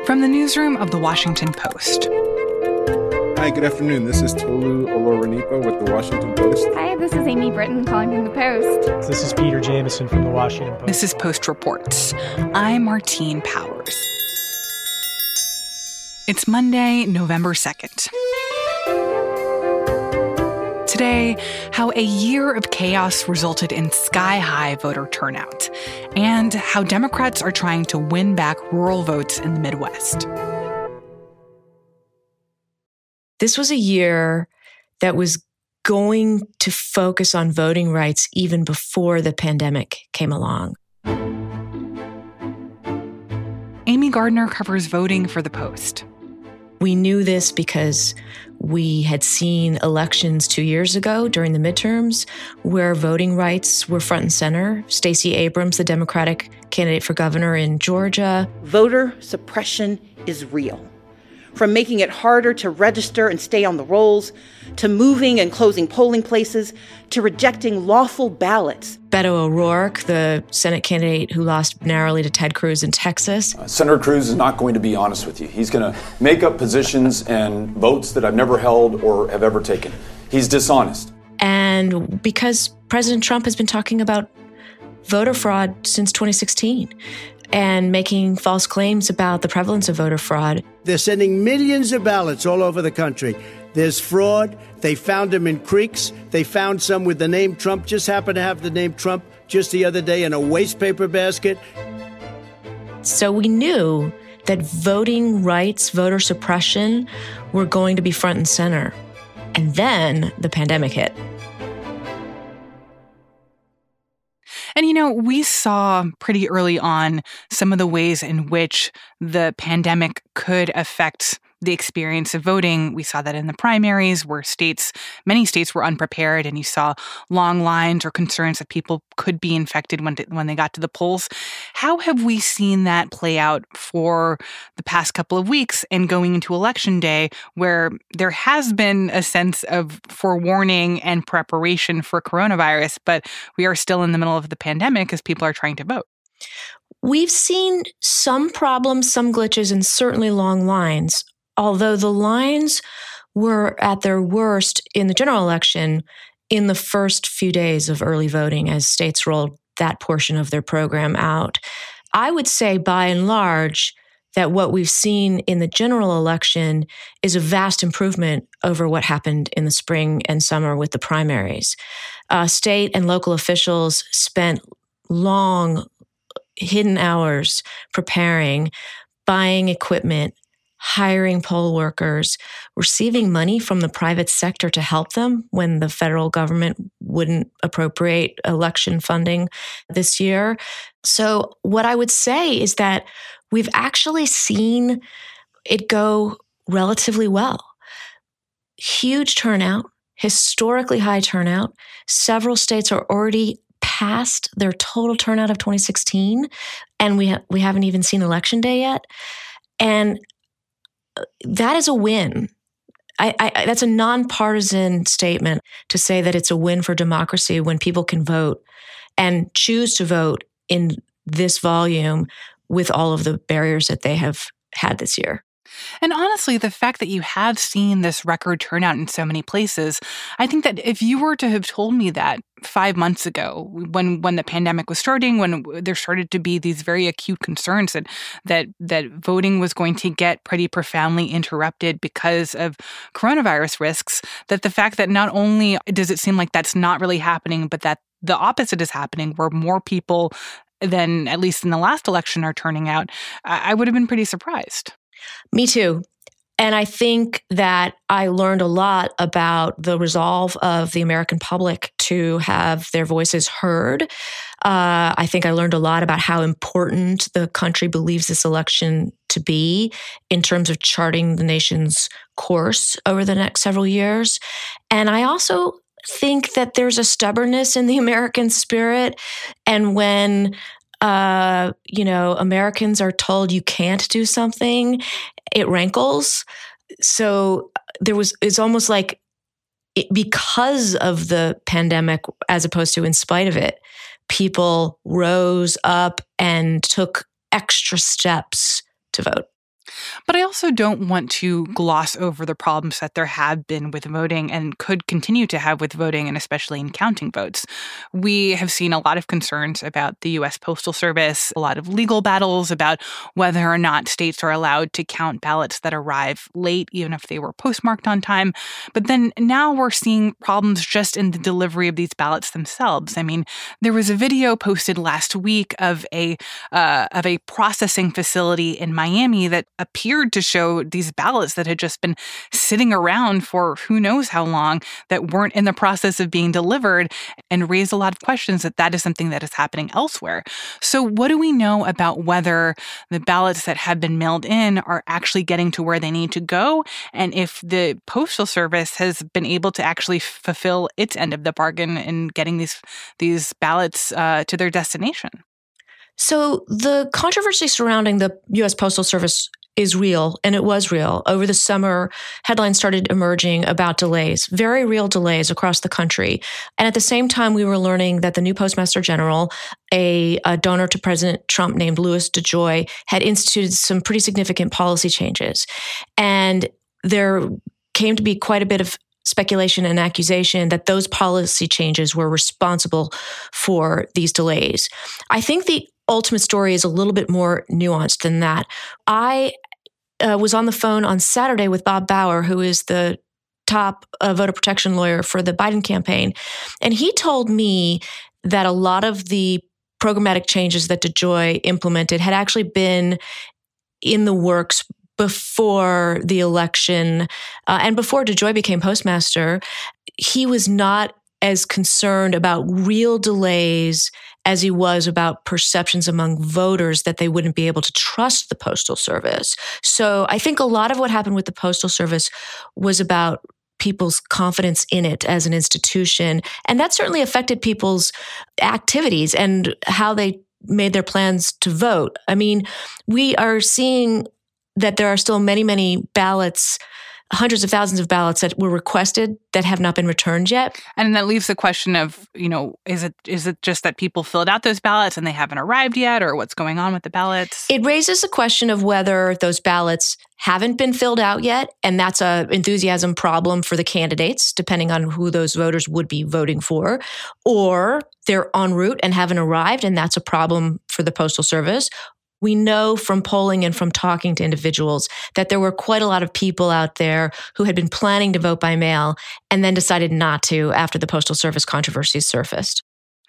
From the newsroom of The Washington Post. Hi, good afternoon. This is Tolu Olorunipo with The Washington Post. Hi, this is Amy Britton calling from The Post. This is Peter Jamison from The Washington Post. This is Post Reports. I'm Martine Powers. It's Monday, November 2nd. Today, how a year of chaos resulted in sky-high voter turnout, and how Democrats are trying to win back rural votes in the Midwest. This was a year that was going to focus on voting rights even before the pandemic came along. Amy Gardner covers voting for The Post. We knew this because we had seen elections 2 years ago during the midterms where voting rights were front and center. Stacey Abrams, the Democratic candidate for governor in Georgia. Voter suppression is real. From making it harder to register and stay on the rolls, to moving and closing polling places, to rejecting lawful ballots. Beto O'Rourke, the Senate candidate who lost narrowly to Ted Cruz in Texas. Senator Cruz is not going to be honest with you. He's going to make up positions and votes that I've never held or have ever taken. He's dishonest. And because President Trump has been talking about voter fraud since 2016 and making false claims about the prevalence of voter fraud. They're sending millions of ballots all over the country. There's fraud. They found them in creeks. They found some with the name Trump, just happened to have the name Trump just the other day in a waste paper basket. So we knew that voting rights, voter suppression were going to be front and center. And then the pandemic hit. And, we saw pretty early on some of the ways in which the pandemic could affect the experience of voting. We saw that in the primaries where many states were unprepared, and you saw long lines or concerns that people could be infected when they got to the polls. How have we seen that play out for the past couple of weeks and going into Election Day, where there has been a sense of forewarning and preparation for coronavirus, but we are still in the middle of the pandemic as people are trying to vote? We've seen some problems, some glitches, and certainly long lines. Although the lines were at their worst in the general election in the first few days of early voting as states rolled that portion of their program out. I would say by and large that what we've seen in the general election is a vast improvement over what happened in the spring and summer with the primaries. State and local officials spent long, hidden hours preparing, buying equipment, hiring poll workers, receiving money from the private sector to help them when the federal government wouldn't appropriate election funding this year. So what I would say is that we've actually seen it go relatively well. Huge turnout, historically high turnout. Several states are already past their total turnout of 2016, and we haven't even seen Election Day yet. And that is a win. That's a nonpartisan statement to say that it's a win for democracy when people can vote and choose to vote in this volume with all of the barriers that they have had this year. And honestly, the fact that you have seen this record turnout in so many places, I think that if you were to have told me that 5 months ago, when the pandemic was starting, when there started to be these very acute concerns that voting was going to get pretty profoundly interrupted because of coronavirus risks, that the fact that not only does it seem like that's not really happening, but that the opposite is happening, where more people than at least in the last election are turning out, I would have been pretty surprised. Me too. And I think that I learned a lot about the resolve of the American public to have their voices heard. I think I learned a lot about how important the country believes this election to be in terms of charting the nation's course over the next several years. And I also think that there's a stubbornness in the American spirit. And when Americans are told you can't do something, it rankles. So it's almost like because of the pandemic, as opposed to in spite of it, people rose up and took extra steps to vote. But I also don't want to gloss over the problems that there have been with voting and could continue to have with voting, and especially in counting votes. We have seen a lot of concerns about the U.S. Postal Service, a lot of legal battles about whether or not states are allowed to count ballots that arrive late, even if they were postmarked on time. But then now we're seeing problems just in the delivery of these ballots themselves. I mean, there was a video posted last week of a processing facility in Miami that appeared to show these ballots that had just been sitting around for who knows how long that weren't in the process of being delivered, and raised a lot of questions that is something that is happening elsewhere. So what do we know about whether the ballots that have been mailed in are actually getting to where they need to go, and if the Postal Service has been able to actually fulfill its end of the bargain in getting these ballots to their destination? So the controversy surrounding the U.S. Postal Service is real, and it was real. Over the summer, headlines started emerging about delays, very real delays across the country. And at the same time, we were learning that the new Postmaster General, a donor to President Trump named Louis DeJoy, had instituted some pretty significant policy changes. And there came to be quite a bit of speculation and accusation that those policy changes were responsible for these delays. I think the ultimate story is a little bit more nuanced than that. I was on the phone on Saturday with Bob Bauer, who is the top voter protection lawyer for the Biden campaign. And he told me that a lot of the programmatic changes that DeJoy implemented had actually been in the works before the election and before DeJoy became postmaster. He was not as concerned about real delays as he was about perceptions among voters that they wouldn't be able to trust the Postal Service. So I think a lot of what happened with the Postal Service was about people's confidence in it as an institution. And that certainly affected people's activities and how they made their plans to vote. I mean, we are seeing that there are still many, many ballots, hundreds of thousands of ballots that were requested that have not been returned yet. And that leaves the question of, is it just that people filled out those ballots and they haven't arrived yet, or what's going on with the ballots? It raises the question of whether those ballots haven't been filled out yet, and that's an enthusiasm problem for the candidates, depending on who those voters would be voting for, or they're en route and haven't arrived, and that's a problem for the Postal Service. We know from polling and from talking to individuals that there were quite a lot of people out there who had been planning to vote by mail and then decided not to after the Postal Service controversy surfaced.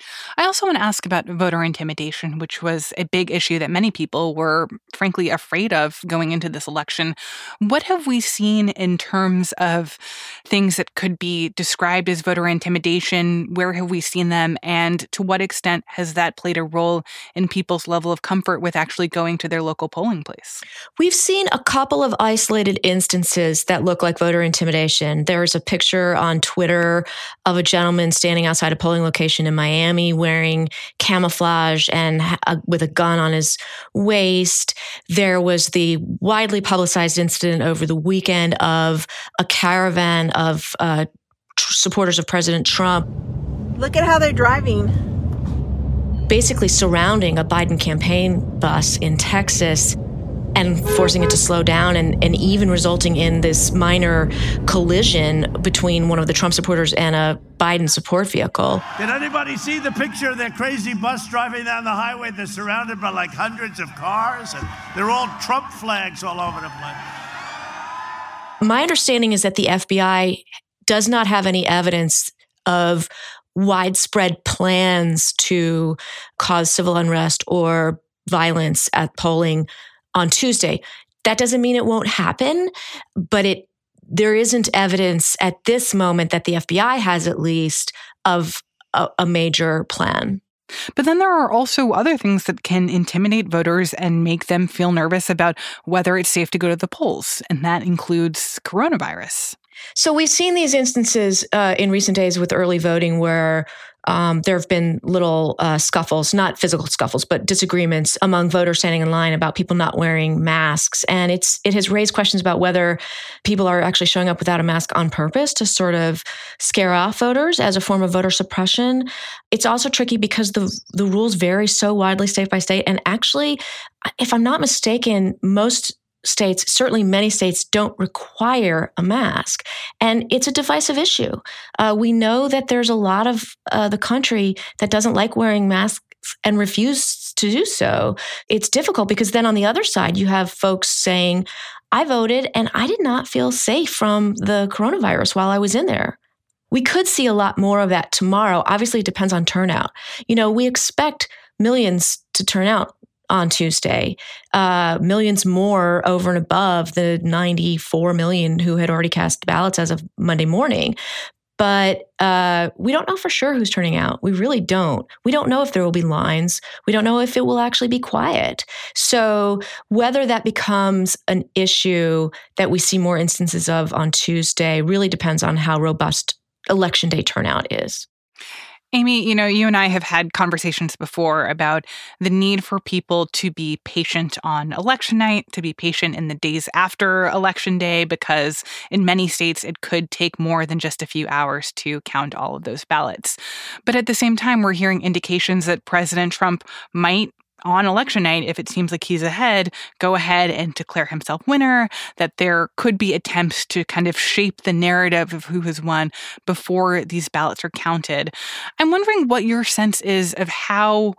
I also want to ask about voter intimidation, which was a big issue that many people were, frankly, afraid of going into this election. What have we seen in terms of things that could be described as voter intimidation? Where have we seen them? And to what extent has that played a role in people's level of comfort with actually going to their local polling place? We've seen a couple of isolated instances that look like voter intimidation. There's a picture on Twitter of a gentleman standing outside a polling location in Miami wearing camouflage and with a gun on his waist. There was the widely publicized incident over the weekend of a caravan of supporters of President Trump. Look at how they're driving. Basically surrounding a Biden campaign bus in Texas and forcing it to slow down and even resulting in this minor collision between one of the Trump supporters and a Biden support vehicle. Did anybody see the picture of that crazy bus driving down the highway? They're surrounded by like hundreds of cars, and they're all Trump flags all over the place. My understanding is that the FBI does not have any evidence of widespread plans to cause civil unrest or violence at polling on Tuesday. That doesn't mean it won't happen, but there isn't evidence at this moment that the FBI has, at least, of a major plan. But then there are also other things that can intimidate voters and make them feel nervous about whether it's safe to go to the polls, and that includes coronavirus. So we've seen these instances in recent days with early voting where there have been little scuffles, not physical scuffles, but disagreements among voters standing in line about people not wearing masks. And it has raised questions about whether people are actually showing up without a mask on purpose to sort of scare off voters as a form of voter suppression. It's also tricky because the rules vary so widely state by state. And actually, if I'm not mistaken, most states, certainly many states, don't require a mask. And it's a divisive issue. We know that there's a lot of the country that doesn't like wearing masks and refuse to do so. It's difficult because then on the other side, you have folks saying, I voted and I did not feel safe from the coronavirus while I was in there. We could see a lot more of that tomorrow. Obviously, it depends on turnout. We expect millions to turn out on Tuesday, millions more over and above the 94 million who had already cast ballots as of Monday morning. But we don't know for sure who's turning out. We really don't. We don't know if there will be lines. We don't know if it will actually be quiet. So whether that becomes an issue that we see more instances of on Tuesday really depends on how robust Election Day turnout is. Amy, you and I have had conversations before about the need for people to be patient on election night, to be patient in the days after Election Day, because in many states it could take more than just a few hours to count all of those ballots. But at the same time, we're hearing indications that President Trump might, on election night, if it seems like he's ahead, go ahead and declare himself winner, that there could be attempts to kind of shape the narrative of who has won before these ballots are counted. I'm wondering what your sense is of how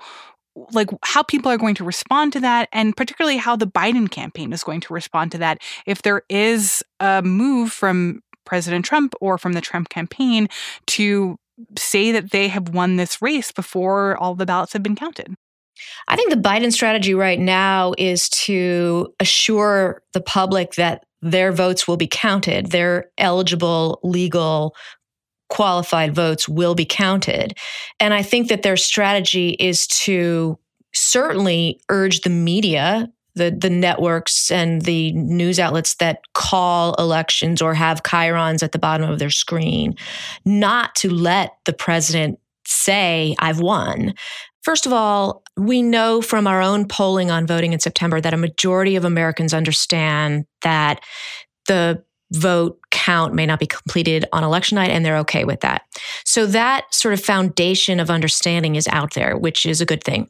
people are going to respond to that, and particularly how the Biden campaign is going to respond to that if there is a move from President Trump or from the Trump campaign to say that they have won this race before all the ballots have been counted. I think the Biden strategy right now is to assure the public that their votes will be counted. Their eligible, legal, qualified votes will be counted. And I think that their strategy is to certainly urge the media, the networks and the news outlets that call elections or have chyrons at the bottom of their screen, not to let the president say, I've won. First of all, we know from our own polling on voting in September that a majority of Americans understand that the vote count may not be completed on election night, and they're okay with that. So that sort of foundation of understanding is out there, which is a good thing.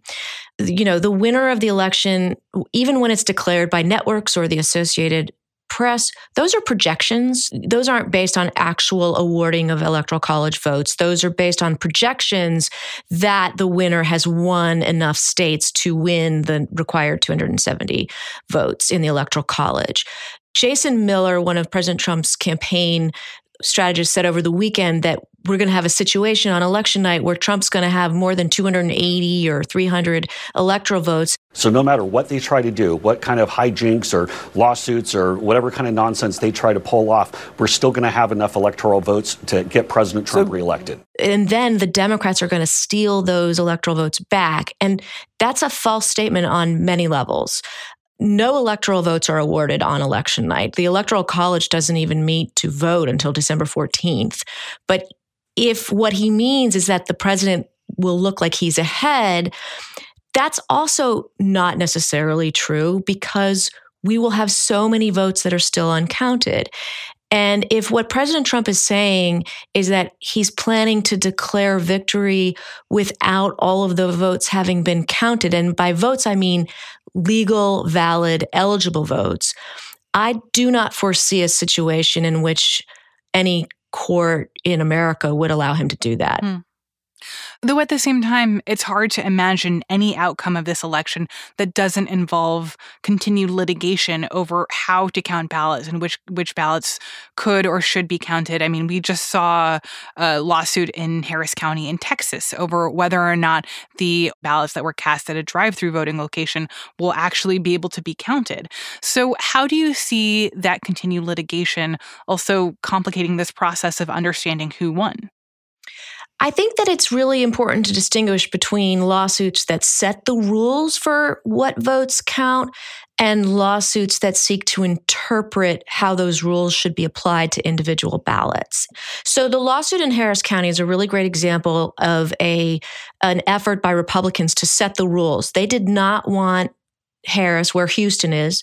The winner of the election, even when it's declared by networks or the Associated Press, those are projections. Those aren't based on actual awarding of Electoral College votes. Those are based on projections that the winner has won enough states to win the required 270 votes in the Electoral College. Jason Miller, one of President Trump's campaign strategists, said over the weekend that we're going to have a situation on election night where Trump's going to have more than 280 or 300 electoral votes. So no matter what they try to do, what kind of hijinks or lawsuits or whatever kind of nonsense they try to pull off, we're still going to have enough electoral votes to get President Trump reelected. And then the Democrats are going to steal those electoral votes back. And that's a false statement on many levels. No electoral votes are awarded on election night. The Electoral College doesn't even meet to vote until December 14th. But if what he means is that the president will look like he's ahead, that's also not necessarily true because we will have so many votes that are still uncounted. And if what President Trump is saying is that he's planning to declare victory without all of the votes having been counted, and by votes I mean legal, valid, eligible votes, I do not foresee a situation in which any court in America would allow him to do that. Though at the same time, it's hard to imagine any outcome of this election that doesn't involve continued litigation over how to count ballots and which ballots could or should be counted. I mean, we just saw a lawsuit in Harris County in Texas over whether or not the ballots that were cast at a drive-through voting location will actually be able to be counted. So how do you see that continued litigation also complicating this process of understanding who won? I think that it's really important to distinguish between lawsuits that set the rules for what votes count and lawsuits that seek to interpret how those rules should be applied to individual ballots. So the lawsuit in Harris County is a really great example of an effort by Republicans to set the rules. They did not want Harris, where Houston is,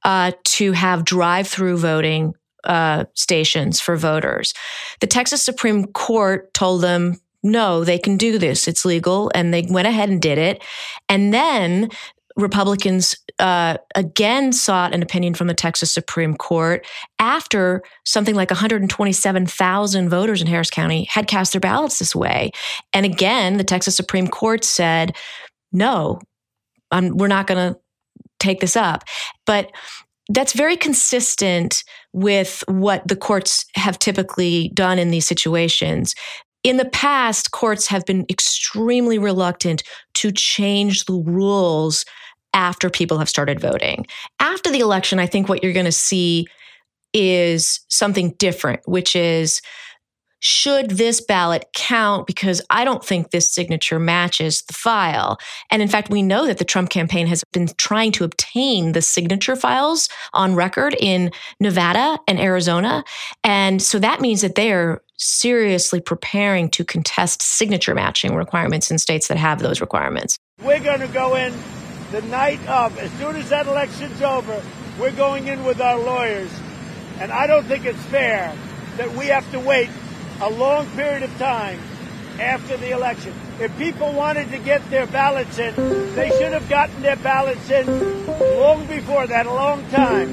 to have drive-through voting stations for voters. The Texas Supreme Court told them, no, they can do this. It's legal. And they went ahead and did it. And then Republicans again sought an opinion from the Texas Supreme Court after something like 127,000 voters in Harris County had cast their ballots this way. And again, the Texas Supreme Court said, no, we're not going to take this up. But that's very consistent with what the courts have typically done in these situations. In the past, courts have been extremely reluctant to change the rules after people have started voting. After the election, I think what you're going to see is something different, which is, should this ballot count? Because I don't think this signature matches the file. And in fact, we know that the Trump campaign has been trying to obtain the signature files on record in Nevada and Arizona. And so that means that they are seriously preparing to contest signature matching requirements in states that have those requirements. We're going to go in the night of, as soon as that election's over, we're going in with our lawyers. And I don't think it's fair that we have to wait a long period of time after the election. If people wanted to get their ballots in, they should have gotten their ballots in long before that, a long time.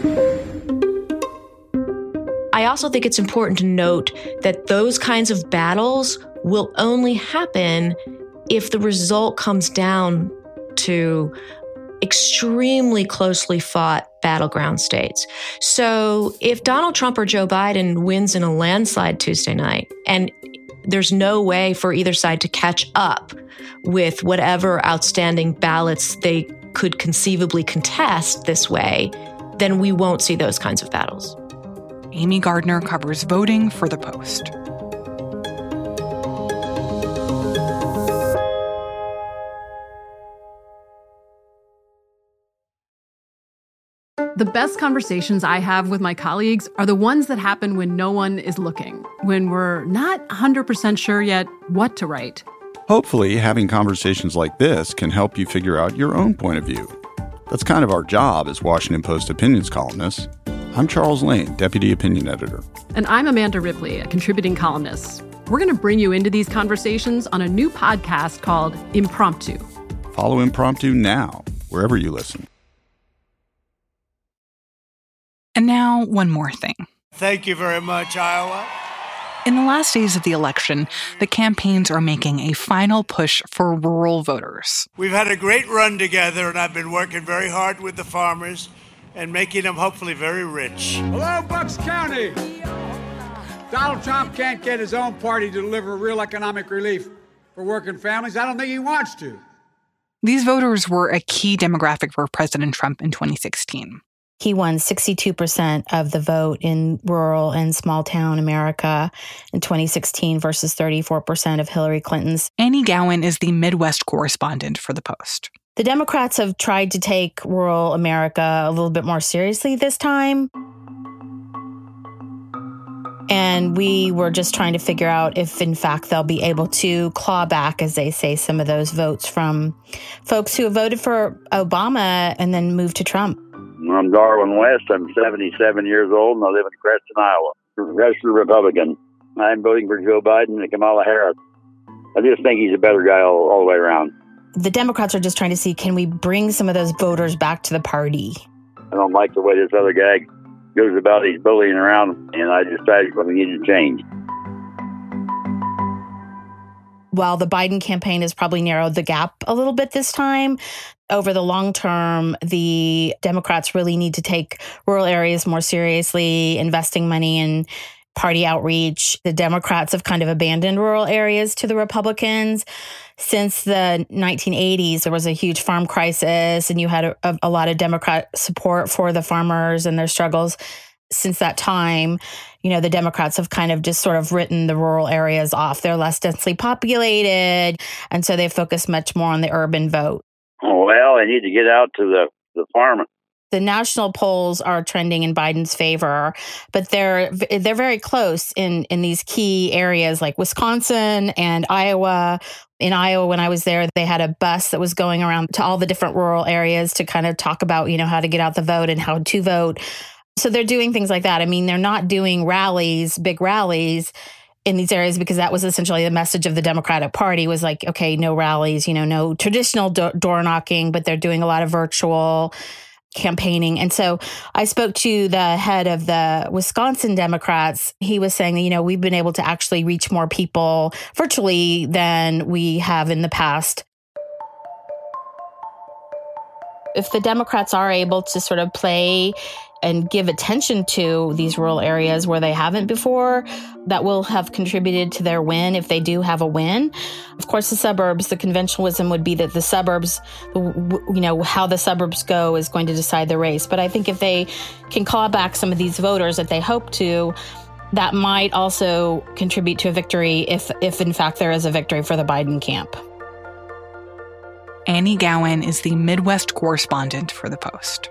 I also think it's important to note that those kinds of battles will only happen if the result comes down to extremely closely fought battleground states. So if Donald Trump or Joe Biden wins in a landslide Tuesday night, and there's no way for either side to catch up with whatever outstanding ballots they could conceivably contest this way, then we won't see those kinds of battles. Amy Gardner covers voting for The Post. The best conversations I have with my colleagues are the ones that happen when no one is looking, when we're not 100% sure yet what to write. Hopefully, having conversations like this can help you figure out your own point of view. That's kind of our job as Washington Post opinions columnists. I'm Charles Lane, Deputy Opinion Editor. And I'm Amanda Ripley, a contributing columnist. We're going to bring you into these conversations on a new podcast called Impromptu. Follow Impromptu now, wherever you listen. And now, one more thing. Thank you very much, Iowa. In the last days of the election, the campaigns are making a final push for rural voters. We've had a great run together, and I've been working very hard with the farmers and making them hopefully very rich. Hello, Bucks County. Donald Trump can't get his own party to deliver real economic relief for working families. I don't think he wants to. These voters were a key demographic for President Trump in 2016. He won 62% of the vote in rural and small town America in 2016 versus 34% of Hillary Clinton's. Annie Gowan is the Midwest correspondent for The Post. The Democrats have tried to take rural America a little bit more seriously this time. And we were just trying to figure out if, in fact, they'll be able to claw back, as they say, some of those votes from folks who have voted for Obama and then moved to Trump. I'm Darwin West. I'm 77 years old, and I live in Creston, Iowa. Registered Republican. I'm voting for Joe Biden and Kamala Harris. I just think he's a better guy all the way around. The Democrats are just trying to see, can we bring some of those voters back to the party? I don't like the way this other guy goes about his bullying around, and I decided we need to change. While the Biden campaign has probably narrowed the gap a little bit this time, over the long term, the Democrats really need to take rural areas more seriously, investing money in party outreach. The Democrats have kind of abandoned rural areas to the Republicans. Since the 1980s, there was a huge farm crisis, and you had a lot of Democrat support for the farmers and their struggles. Since that time, you know, the Democrats have kind of just sort of written the rural areas off. They're less densely populated, and so they focus much more on the urban vote. Oh, well, I need to get out to the farm. The national polls are trending in Biden's favor, but they're very close in these key areas like Wisconsin and Iowa. In Iowa, when I was there, they had a bus that was going around to all the different rural areas to kind of talk about, you know, how to get out the vote and how to vote. So they're doing things like that. I mean, they're not doing rallies, big rallies in these areas, because that was essentially the message of the Democratic Party was like, okay, no rallies, you know, no traditional door knocking, but they're doing a lot of virtual. campaigning. And so I spoke to the head of the Wisconsin Democrats. He was saying that, we've been able to actually reach more people virtually than we have in the past. If the Democrats are able to sort of play and give attention to these rural areas where they haven't before, that will have contributed to their win if they do have a win. Of course, the suburbs, the conventionalism would be that the suburbs, how the suburbs go is going to decide the race. But I think if they can claw back some of these voters that they hope to, that might also contribute to a victory if in fact there is a victory for the Biden camp. Annie Gowan is the Midwest correspondent for The Post.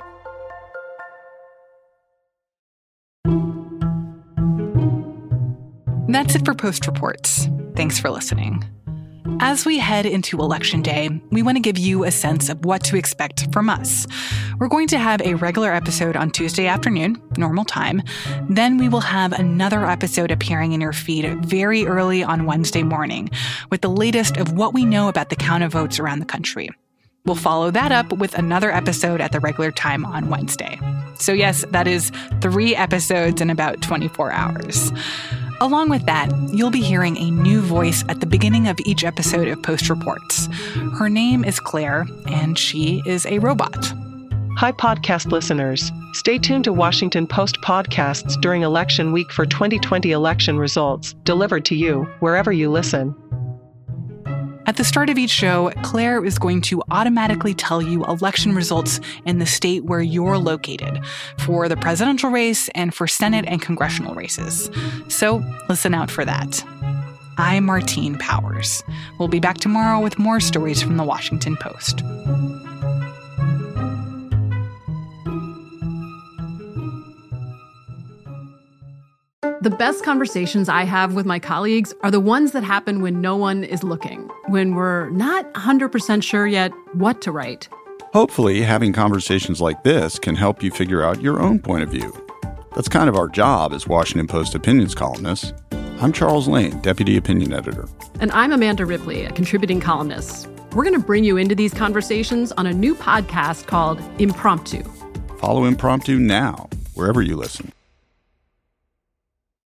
That's it for Post Reports. Thanks for listening. As we head into Election Day, we want to give you a sense of what to expect from us. We're going to have a regular episode on Tuesday afternoon, normal time. Then we will have another episode appearing in your feed very early on Wednesday morning with the latest of what we know about the count of votes around the country. We'll follow that up with another episode at the regular time on Wednesday. So yes, that is 3 episodes in about 24 hours. Along with that, you'll be hearing a new voice at the beginning of each episode of Post Reports. Her name is Claire, and she is a robot. Hi, podcast listeners. Stay tuned to Washington Post podcasts during election week for 2020 election results, delivered to you wherever you listen. At the start of each show, Claire is going to automatically tell you election results in the state where you're located for the presidential race and for Senate and congressional races. So listen out for that. I'm Martine Powers. We'll be back tomorrow with more stories from the Washington Post. The best conversations I have with my colleagues are the ones that happen when no one is looking, when we're not 100% sure yet what to write. Hopefully, having conversations like this can help you figure out your own point of view. That's kind of our job as Washington Post opinions columnists. I'm Charles Lane, Deputy Opinion Editor. And I'm Amanda Ripley, a contributing columnist. We're going to bring you into these conversations on a new podcast called Impromptu. Follow Impromptu now, wherever you listen.